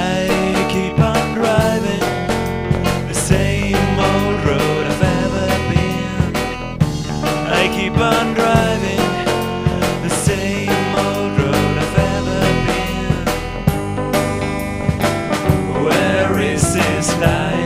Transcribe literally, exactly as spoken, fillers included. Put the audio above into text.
I keep on driving the same old road I've ever been. I keep on driving the same old road I've ever been. Where is this life?